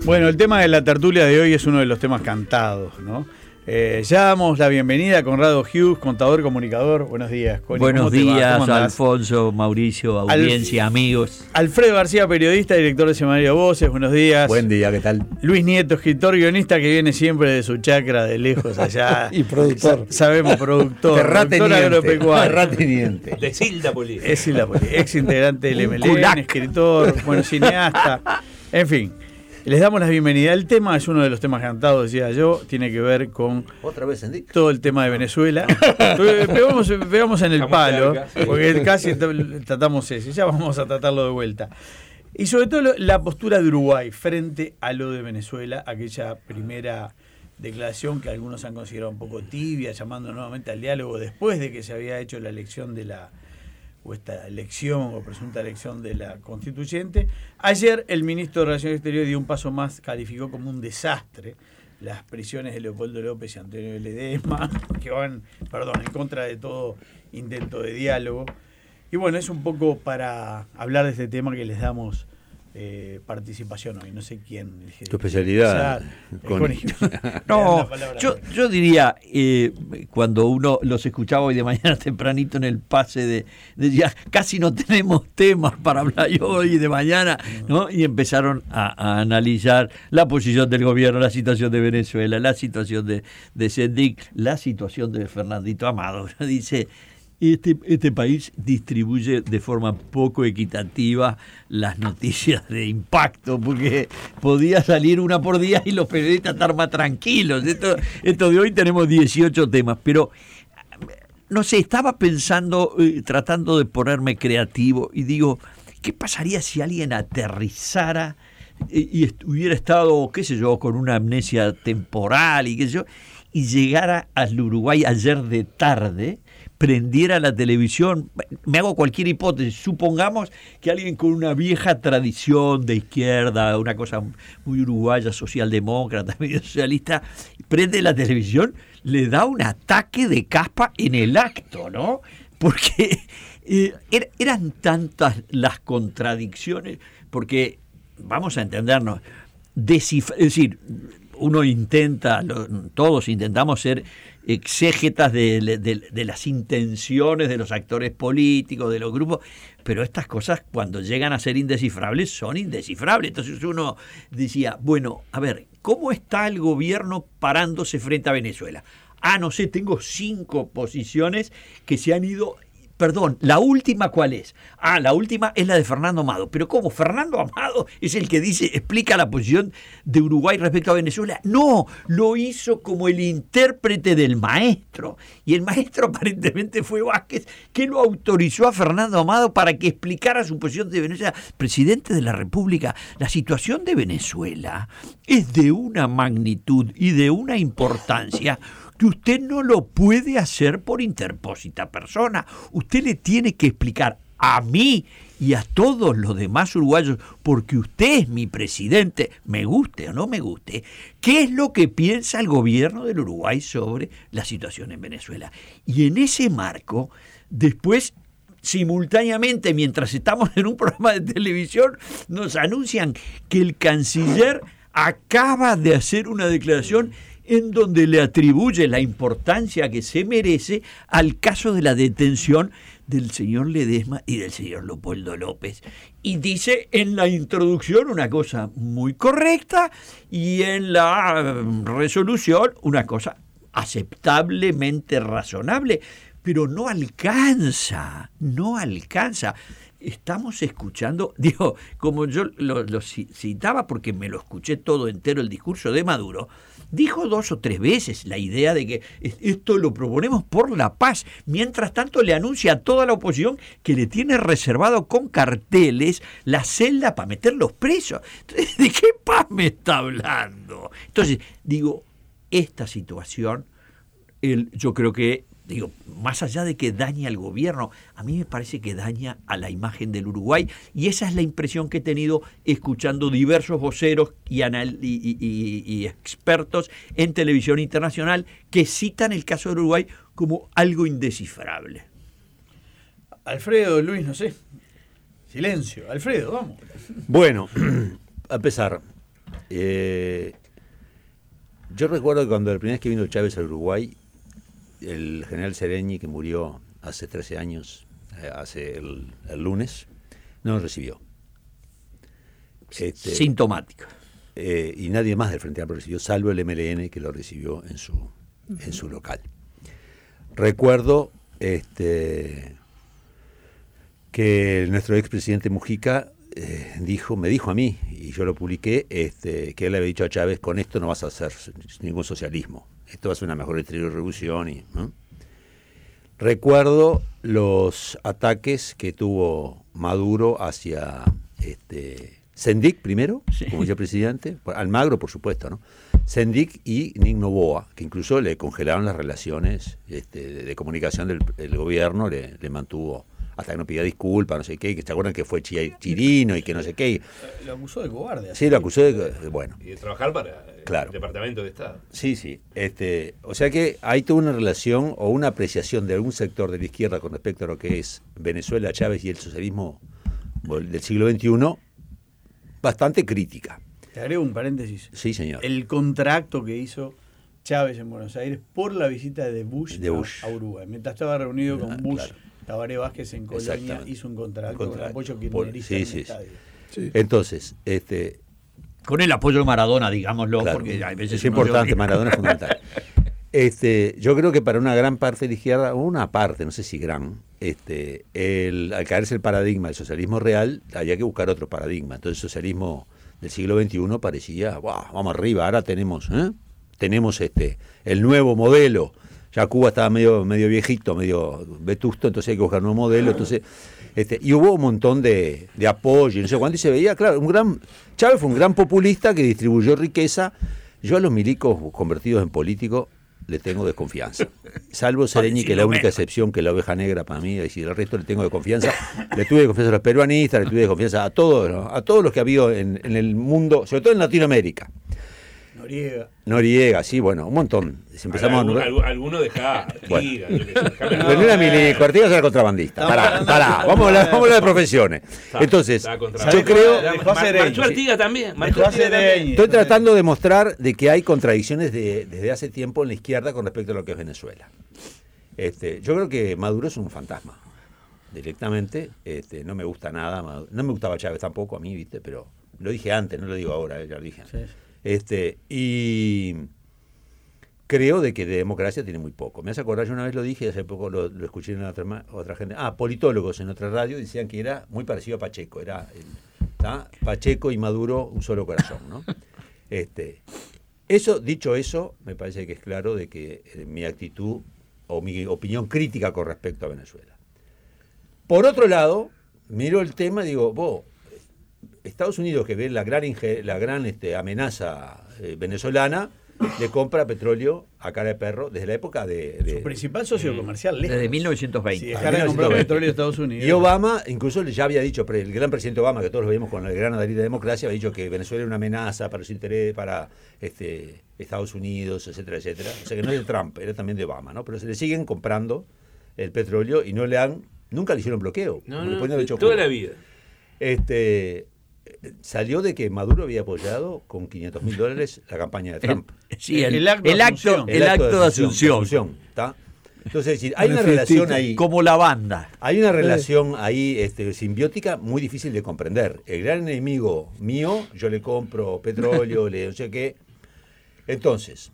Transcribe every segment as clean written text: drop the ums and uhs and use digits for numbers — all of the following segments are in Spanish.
Bueno, el tema de la tertulia de hoy es uno de los temas cantados, ¿no? Ya damos la bienvenida a Conrado Hughes, contador, comunicador. Buenos días, Connie. Buenos días, Alfonso, Mauricio, audiencia, amigos. Alfredo García, periodista, director de Semanario Voces. Buenos días. Buen día, ¿qué tal? Luis Nieto, escritor, guionista que viene siempre de su chacra de lejos allá. Y productor. Sabemos, productor agropecuario. Terrateniente. De Silda Política. Es Silda Política, ex integrante del MLN, escritor, bueno, cineasta. En fin. Les damos la bienvenida. El tema es uno de los temas cantados, decía yo, tiene que ver con otra vez en todo el tema de Venezuela. Pegamos en el palo, porque casi tratamos ese, ya vamos a tratarlo de vuelta. Y sobre todo la postura de Uruguay frente a lo de Venezuela, aquella primera declaración que algunos han considerado un poco tibia, llamando nuevamente al diálogo después de que se había hecho la elección de esta elección o presunta elección de la constituyente. Ayer el ministro de Relaciones Exteriores dio un paso más, calificó como un desastre las prisiones de Leopoldo López y Antonio Ledesma, que van, en contra de todo intento de diálogo. Y bueno, es un poco para hablar de este tema que les damos participación hoy. No sé quién. Tu especialidad. No, yo diría, cuando uno los escuchaba hoy de mañana tempranito en el pase decía, casi no tenemos temas para hablar hoy y de mañana, ¿no? Y empezaron a analizar la posición del gobierno, la situación de Venezuela, la situación de Sendik, la situación de Fernandito Amado. Dice, Este país distribuye de forma poco equitativa las noticias de impacto, porque podía salir una por día y los periodistas estar más tranquilos. Esto de hoy tenemos 18 temas, pero no sé, estaba pensando, tratando de ponerme creativo y digo, ¿qué pasaría si alguien aterrizara y hubiera estado, qué sé yo, con una amnesia temporal y qué sé yo, y llegara al Uruguay ayer de tarde, prendiera la televisión, me hago cualquier hipótesis, supongamos que alguien con una vieja tradición de izquierda, una cosa muy uruguaya, socialdemócrata, medio socialista, prende la televisión, le da un ataque de caspa en el acto, ¿no? Porque eran tantas las contradicciones, porque, vamos a entendernos, es decir, uno intenta, todos intentamos ser exégetas de las intenciones de los actores políticos, de los grupos, pero estas cosas cuando llegan a ser indescifrables son indescifrables. Entonces uno decía, bueno, a ver, ¿cómo está el gobierno parándose frente a Venezuela? No sé, tengo 5 posiciones que se han ido. Perdón, ¿la última cuál es? La última es la de Fernando Amado. ¿Pero cómo? ¿Fernando Amado es el que explica la posición de Uruguay respecto a Venezuela? No, lo hizo como el intérprete del maestro. Y el maestro aparentemente fue Vázquez, que lo autorizó a Fernando Amado para que explicara su posición de Venezuela. Presidente de la República, la situación de Venezuela es de una magnitud y de una importancia que usted no lo puede hacer por interpósita persona. Usted le tiene que explicar a mí y a todos los demás uruguayos, porque usted es mi presidente, me guste o no me guste, qué es lo que piensa el gobierno del Uruguay sobre la situación en Venezuela. Y en ese marco, después, simultáneamente, mientras estamos en un programa de televisión, nos anuncian que el canciller acaba de hacer una declaración en donde le atribuye la importancia que se merece al caso de la detención del señor Ledesma y del señor Leopoldo López. Y dice en la introducción una cosa muy correcta y en la resolución una cosa aceptablemente razonable, pero no alcanza. Estamos escuchando, como yo lo citaba porque me lo escuché todo entero el discurso de Maduro, dijo 2 o 3 veces la idea de que esto lo proponemos por la paz. Mientras tanto le anuncia a toda la oposición que le tiene reservado con carteles la celda para meterlos presos. Entonces, ¿de qué paz me está hablando? Entonces, esta situación, yo creo que, más allá de que daña al gobierno, a mí me parece que daña a la imagen del Uruguay, y esa es la impresión que he tenido escuchando diversos voceros y expertos en televisión internacional que citan el caso del Uruguay como algo indescifrable. Alfredo, Luis, no sé. Silencio. Alfredo, vamos. Bueno, a empezar. Yo recuerdo que cuando la primera vez que vino Chávez a Uruguay, el general Sereñi, que murió hace 13 años, hace el lunes, no nos recibió. Sintomático. Y nadie más del Frente Amplio lo recibió, salvo el MLN, que lo recibió en su local. Recuerdo que nuestro expresidente Mujica me dijo a mí, y yo lo publiqué, que él le había dicho a Chávez: con esto no vas a hacer ningún socialismo, esto va a ser una mejor distribución. ¿No? Recuerdo los ataques que tuvo Maduro hacia Sendik primero, sí, como vicepresidente, Almagro por supuesto, ¿no? Sendik y Nick Noboa, que incluso le congelaron las relaciones de comunicación del gobierno, le mantuvo hasta que no pedía disculpas, no sé qué, que se acuerdan que fue Chirino y que no sé qué. Lo acusó de cobarde. Sí, lo acusó bueno. Y de trabajar para el Departamento de Estado. Sí, sí. O sea que hay toda una relación o una apreciación de algún sector de la izquierda con respecto a lo que es Venezuela, Chávez y el socialismo del siglo XXI, bastante crítica. Te agrego un paréntesis. Sí, señor. El contrato que hizo Chávez en Buenos Aires por la visita de Bush a Uruguay. Mientras estaba reunido con Bush, claro, Tabaré Vázquez en Colonia hizo un contrato con apoyo kirchnerista en el estadio. Sí. Entonces, con el apoyo de Maradona, digámoslo, claro, porque hay veces es importante, Maradona es fundamental. Yo creo que para una gran parte de la izquierda, una parte, no sé si gran, al caerse el paradigma del socialismo real, había que buscar otro paradigma. Entonces el socialismo del siglo XXI parecía, wow, vamos arriba, ahora tenemos el nuevo modelo. Ya Cuba estaba medio viejito, medio vetusto, entonces hay que buscar un nuevo modelo. Entonces, y hubo un montón de apoyo, no sé cuánto, y se veía, claro, Chávez fue un gran populista que distribuyó riqueza. Yo a los milicos convertidos en políticos le tengo desconfianza. Salvo Sereñi, que es la única excepción, que es la oveja negra para mí, y el resto le tengo desconfianza. Le tuve desconfianza a los peruanistas, le tuve desconfianza a todos, ¿no? A todos los que ha habido en el mundo, sobre todo en Latinoamérica. Noriega, sí, bueno, un montón. Si empezamos alguno deja Artigas. Bueno, no era milico, Artigas era contrabandista. Pará, vamos a hablar de profesiones. Entonces, yo creo... Marchó Artigas también. Estoy tratando de mostrar de que hay contradicciones desde hace tiempo en la izquierda con respecto a lo que es Venezuela. Yo creo que Maduro es un fantasma, directamente. No me gusta nada. No me gustaba Chávez tampoco, a mí, ¿viste? Pero lo dije antes, no lo digo ahora, ya lo dije antes. Sí. Y creo de que de democracia tiene muy poco. Me hace acordar, yo una vez lo dije, hace poco lo escuché en otra gente. Politólogos en otra radio decían que era muy parecido a Pacheco. Era Pacheco y Maduro, un solo corazón, ¿no? Dicho eso, me parece que es claro de que mi actitud o mi opinión crítica con respecto a Venezuela. Por otro lado, miro el tema y digo, Estados Unidos, que ve la gran amenaza venezolana, le compra petróleo a cara de perro desde la época de su principal socio comercial, lejos. Desde 1920. Sí, dejar de comprar petróleo de Estados Unidos. Y Obama, incluso ya había dicho, el gran presidente Obama, que todos lo veíamos con la gran adherida de democracia, había dicho que Venezuela era una amenaza para su interés, para Estados Unidos, etcétera, etcétera. O sea que no es de Trump, era también de Obama, ¿no? Pero se le siguen comprando el petróleo y nunca le hicieron bloqueo. Toda la vida. Salió de que Maduro había apoyado con $500,000 la campaña de Trump. El acto de asunción. ¿Tá? Entonces, es decir, hay una relación ahí. Como la banda. Hay una relación ahí simbiótica muy difícil de comprender. El gran enemigo mío, yo le compro petróleo, no sé qué. Entonces,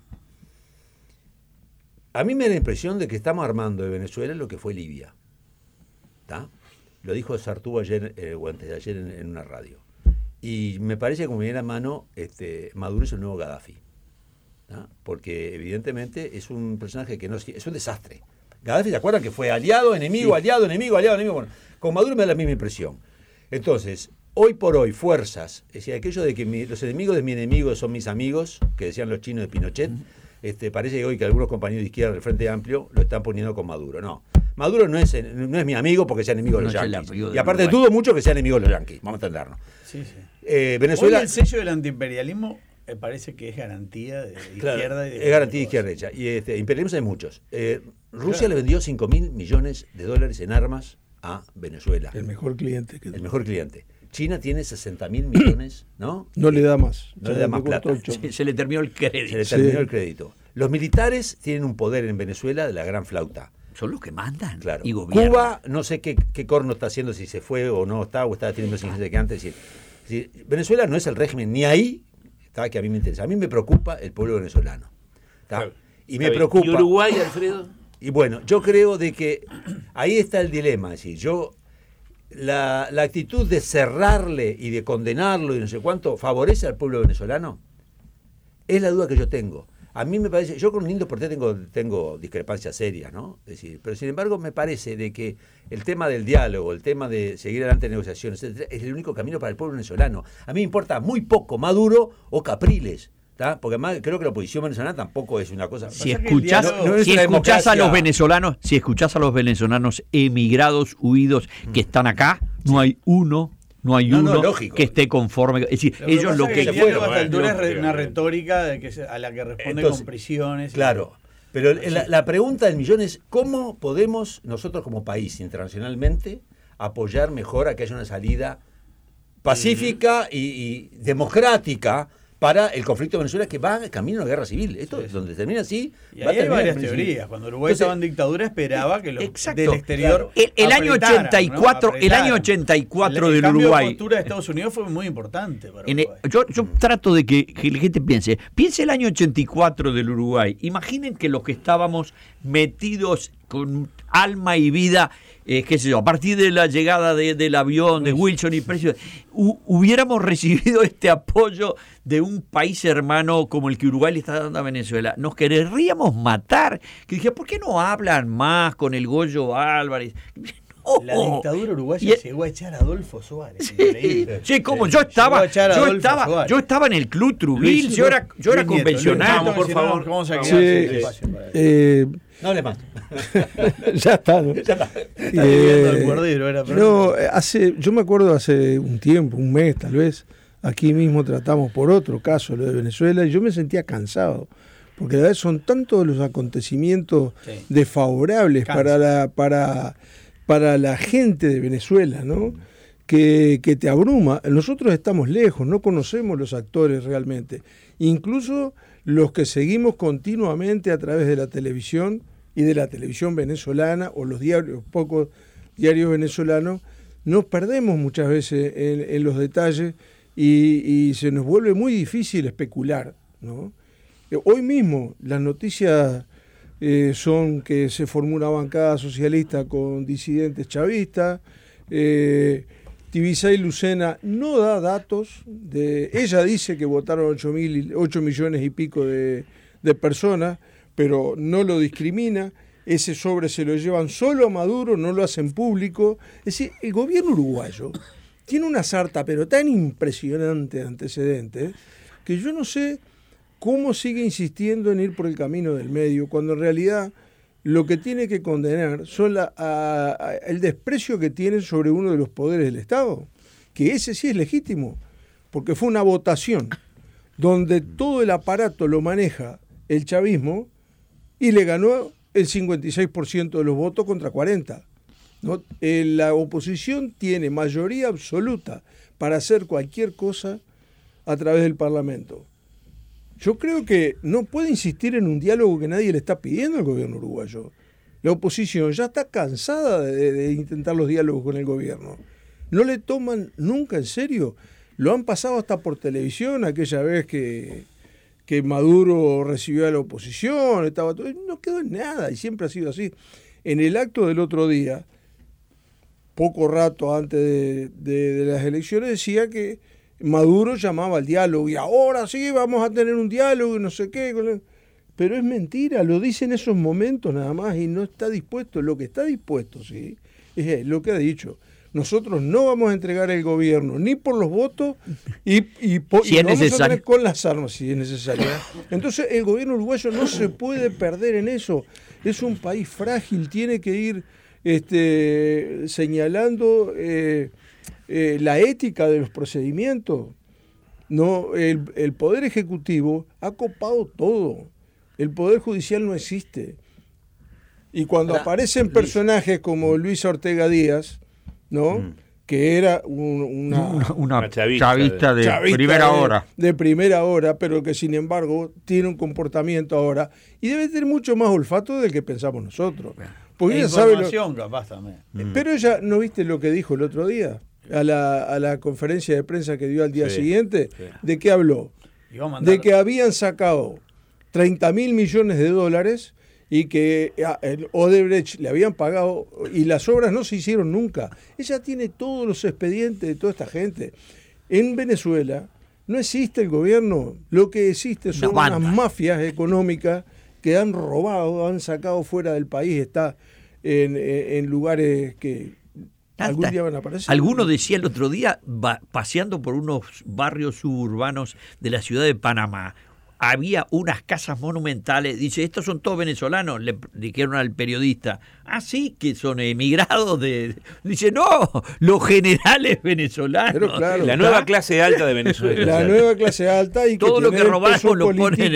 a mí me da la impresión de que estamos armando de Venezuela lo que fue Libia. ¿Tá? Lo dijo Sartú ayer o antes de ayer en una radio. Y me parece que como viene a mano, Maduro es el nuevo Gaddafi. ¿No? Porque evidentemente es un personaje que es un desastre. Gaddafi, ¿se acuerdan que fue aliado, enemigo, sí, aliado, enemigo? Bueno, con Maduro me da la misma impresión. Entonces, hoy por hoy, fuerzas, es decir, aquello de que los enemigos de mi enemigo son mis amigos, que decían los chinos de Pinochet, parece que hoy que algunos compañeros de izquierda del Frente Amplio lo están poniendo con Maduro. No. Maduro no es mi amigo porque sea enemigo de los yanquis. Y aparte dudo mucho que sea enemigo de los yanquis, vamos a entendernos. Sí. Venezuela, hoy el sello del antiimperialismo parece que es garantía de izquierda. Es garantía de izquierda hecha. Y imperialismos hay muchos. Rusia le vendió $5.000 millones en armas a Venezuela. El mejor cliente. El mejor cliente. China tiene 60.000 millones, ¿no? No le da más. No le da más plata. Se le terminó el crédito. Se le terminó el crédito. Los militares tienen un poder en Venezuela de la gran flauta. Son los que mandan, claro. Y gobiernan. Cuba, no sé qué corno está haciendo, si se fue o no está, o está teniendo más influencia que antes. Es decir, Venezuela no es el régimen ni ahí, está, que a mí me interesa. A mí me preocupa el pueblo venezolano. Claro. Y me preocupa. ¿Y Uruguay, Alfredo? Y bueno, yo creo de que ahí está el dilema. Es decir, la actitud de cerrarle y de condenarlo y no sé cuánto, ¿favorece al pueblo venezolano? Es la duda que yo tengo. A mí me parece, yo con Lindo Portet tengo discrepancias serias, ¿no? Es decir, pero sin embargo me parece de que el tema del diálogo, el tema de seguir adelante en negociaciones, etcétera, es el único camino para el pueblo venezolano. A mí me importa muy poco Maduro o Capriles, ¿tá? Porque además creo que la oposición venezolana tampoco es una cosa. Si escuchás a los venezolanos emigrados, huidos, que están acá, no hay uno que esté conforme. Es decir, ellos lo que se fueron. A esta altura es una retórica a la que responde entonces, con prisiones. Claro, pero la pregunta del millón es: ¿cómo podemos nosotros como país internacionalmente apoyar mejor a que haya una salida pacífica y democrática para el conflicto de Venezuela, que va camino a la guerra civil? Esto es donde termina así. Y ahí hay varias teorías. Cuando Uruguay estaba en dictadura, esperaba que los del exterior. Claro. El año 84, ¿no? El año 84 del cambio Uruguay. La postura de Estados Unidos fue muy importante para yo trato de que la gente piense el año 84 del Uruguay. Imaginen que los que estábamos metidos con alma y vida, qué sé yo, a partir de la llegada del avión de Wilson y Precio, hubiéramos recibido este apoyo de un país hermano como el que Uruguay le está dando a Venezuela, nos querríamos matar. Que dije, ¿por qué no hablan más con el Goyo Álvarez? La dictadura uruguaya llegó a echar a Adolfo Suárez. Sí, como yo estaba en el Club Trujillo, yo era convencional. Por favor, vamos a no hable más. Ya está, ¿no? Ya está. Yo me acuerdo hace un tiempo, un mes tal vez, aquí mismo tratamos por otro caso, lo de Venezuela, y yo me sentía cansado, porque la verdad son tantos los acontecimientos desfavorables para la gente de Venezuela, ¿no? Que te abruma. Nosotros estamos lejos, no conocemos los actores realmente. Incluso los que seguimos continuamente a través de la televisión y de la televisión venezolana o los pocos diarios venezolanos, nos perdemos muchas veces en los detalles y se nos vuelve muy difícil especular, ¿no? Hoy mismo las noticias son que se formó una bancada socialista con disidentes chavistas. Tibisay Lucena no da datos. Ella dice que votaron 8 millones y pico de personas, pero no lo discrimina. Ese sobre se lo llevan solo a Maduro, no lo hacen público. Es decir, el gobierno uruguayo tiene una sarta, pero tan impresionante de antecedentes, que yo no sé cómo sigue insistiendo en ir por el camino del medio, cuando en realidad lo que tiene que condenar son el desprecio que tienen sobre uno de los poderes del Estado, que ese sí es legítimo, porque fue una votación donde todo el aparato lo maneja el chavismo y le ganó el 56% de los votos contra 40%. ¿No? La oposición tiene mayoría absoluta para hacer cualquier cosa a través del Parlamento. Yo creo que no puede insistir en un diálogo que nadie le está pidiendo al gobierno uruguayo. La oposición ya está cansada de intentar los diálogos con el gobierno. No le toman nunca en serio. Lo han pasado hasta por televisión, aquella vez que Maduro recibió a la oposición, no quedó en nada y siempre ha sido así. En el acto del otro día, poco rato antes de las elecciones, decía que Maduro llamaba al diálogo y ahora sí vamos a tener un diálogo y no sé qué. Pero es mentira, lo dice en esos momentos nada más y no está dispuesto. Lo que está dispuesto, sí, es lo que ha dicho. Nosotros no vamos a entregar el gobierno ni por los votos y si es necesario, a tener con las armas si es necesario. Entonces el gobierno uruguayo no se puede perder en eso. Es un país frágil, tiene que ir señalando la ética de los procedimientos. No, el Poder Ejecutivo ha copado todo. El Poder Judicial no existe. Y cuando aparecen personajes como Luis Ortega Díaz, ¿no? que era una chavista de primera hora. De primera hora, pero que sin embargo tiene un comportamiento ahora y debe tener mucho más olfato del que pensamos nosotros. Porque ella sabe capaz también. Pero ella, ¿no viste lo que dijo el otro día? A la conferencia de prensa que dio al día siguiente, ¿de qué habló? De que habían sacado 30.000 millones de dólares y que el Odebrecht le habían pagado y las obras no se hicieron nunca. Ella tiene todos los expedientes de toda esta gente. En Venezuela no existe el gobierno, lo que existe son unas mafias económicas que han robado, han sacado fuera del país, está en lugares que algún día van a aparecer. Alguno decía el otro día, paseando por unos barrios suburbanos de la ciudad de Panamá, había unas casas monumentales, dice, estos son todos venezolanos, le dijeron al periodista, sí, que son emigrados dice, no, los generales venezolanos. Pero claro, la nueva clase alta de Venezuela. La nueva clase alta y todo que lo que robaron lo ponen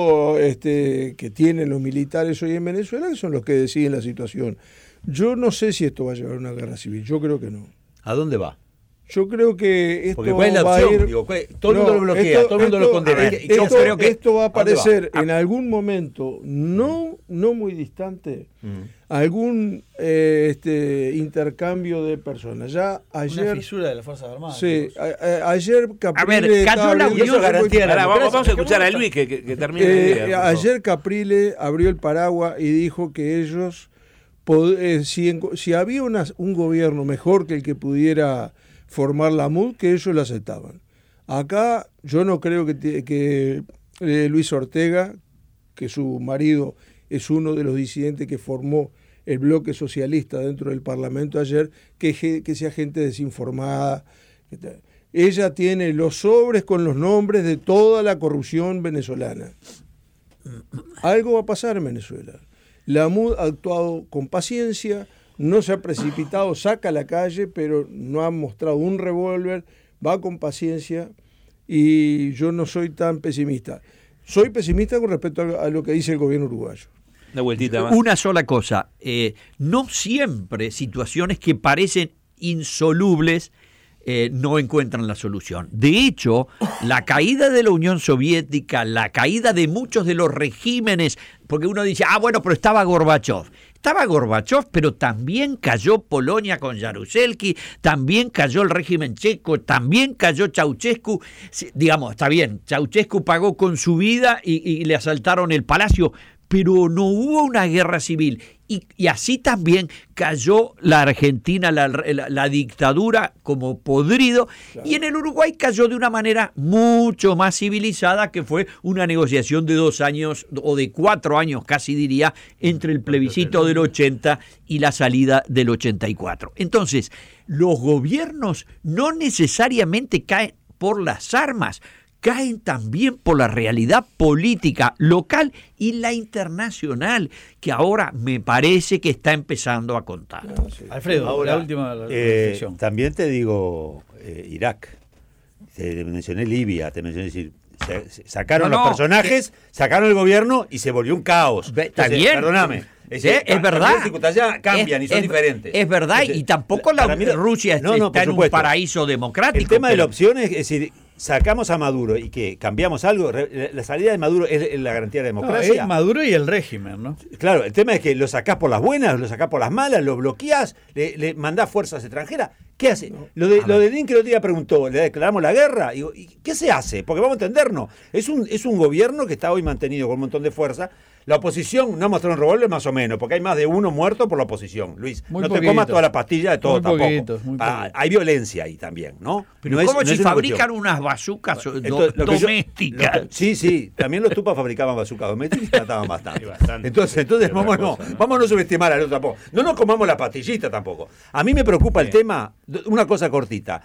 que tienen los militares hoy en Venezuela, que son los que deciden la situación. Yo no sé si esto va a llevar a una guerra civil, yo creo que no. ¿A dónde va? Yo creo que esto ¿cuál es la opción? va a ir... Todo el mundo lo bloquea, todo el mundo lo condena. Esto va a aparecer en algún momento, no muy distante, algún intercambio de personas. Ya ayer... Una fisura de las Fuerzas Armadas. Sí, ayer cayó Caprile... la Unión Vamos a escuchar a Luis que termine. Ayer Caprile abrió el paraguas y dijo que ellos, si había un gobierno mejor que el que pudiera formar la MUD, que ellos la aceptaban. Acá yo no creo que Luis Ortega, que su marido es uno de los disidentes que formó el bloque socialista dentro del Parlamento ayer, que sea gente desinformada. Ella tiene los sobres con los nombres de toda la corrupción venezolana. Algo va a pasar en Venezuela. La MUD ha actuado con paciencia, no se ha precipitado, saca a la calle, pero no ha mostrado un revólver, va con paciencia y yo no soy tan pesimista. Soy pesimista con respecto a lo que dice el gobierno uruguayo. Una vueltita más. Una sola cosa, no siempre situaciones que parecen insolubles no encuentran la solución. De hecho, la caída de la Unión Soviética, la caída de muchos de los regímenes, porque uno dice, bueno, pero estaba Gorbachov. Estaba Gorbachov, pero también cayó Polonia con Jaruzelski, también cayó el régimen checo, también cayó Ceausescu. Digamos, está bien, Ceausescu pagó con su vida y le asaltaron el palacio, pero no hubo una guerra civil. Y así también cayó la Argentina, la dictadura como podrido, claro. Y en el Uruguay cayó de una manera mucho más civilizada, que fue una negociación de 2 años, o de 4 años casi diría, entre el plebiscito del 80 y la salida del 84. Entonces, los gobiernos no necesariamente caen por las armas, caen también por la realidad política local y la internacional, que ahora me parece que está empezando a contar. Alfredo, ahora, la última reflexión. También te digo Irak, te mencioné Libia, te mencioné decir, sacaron los personajes, sacaron el gobierno y se volvió un caos. Está bien. Perdóname. Es verdad. Las circunstancias cambian y son diferentes. Es verdad, y tampoco Rusia está en un paraíso democrático. El tema de la opción es decir, sacamos a Maduro y que cambiamos algo, la salida de Maduro es la garantía de la democracia. Es Maduro y el régimen, ¿no? Claro, el tema es que lo sacás por las buenas, lo sacás por las malas, lo bloqueás, le mandás fuerzas extranjeras. ¿Qué hace? Lo de Lin que el otro día preguntó, ¿le declaramos la guerra? Y ¿qué se hace? Porque vamos a entendernos. Es un gobierno que está hoy mantenido con un montón de fuerza. La oposición no mostró un revólver más o menos, porque hay más de uno muerto por la oposición, Luis. Muy no poquito. Te comas toda la pastilla de todo muy tampoco. Poquito, muy hay violencia ahí también, ¿no? Pero no ¿cómo es si una fabrican cuestión. unas bazucas domésticas? Sí, también los tupas fabricaban bazucas domésticas y mataban bastante. Entonces vámonos a subestimar al otro tampoco. No nos comamos la pastillita tampoco. A mí me preocupa el tema, una cosa cortita,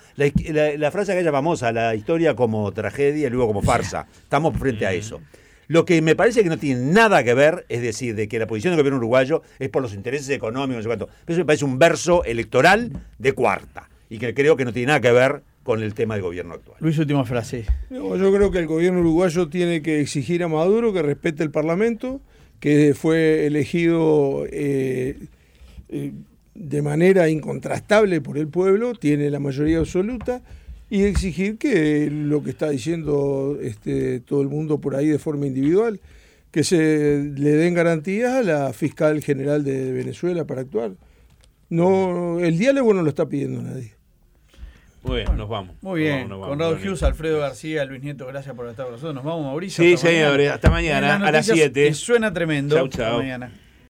la frase aquella famosa, la historia como tragedia y luego como farsa. Estamos frente a eso. Lo que me parece que no tiene nada que ver, es decir, de que la posición del gobierno uruguayo es por los intereses económicos, no sé cuánto. Eso me parece un verso electoral de cuarta y que creo que no tiene nada que ver con el tema del gobierno actual. Luis, última frase. Yo creo que el gobierno uruguayo tiene que exigir a Maduro que respete el Parlamento, que fue elegido de manera incontrastable por el pueblo, tiene la mayoría absoluta, y exigir que lo que está diciendo todo el mundo por ahí de forma individual, que se le den garantías a la fiscal general de Venezuela para actuar. No, el diálogo no lo está pidiendo nadie. Muy bien, nos vamos. Muy bien. Conrado Hughes, Alfredo García, Luis Nieto, gracias por estar con nosotros. Nos vamos, Mauricio. Sí, señor, hasta mañana a las 7. Suena tremendo. Chau, chau. Hasta mañana.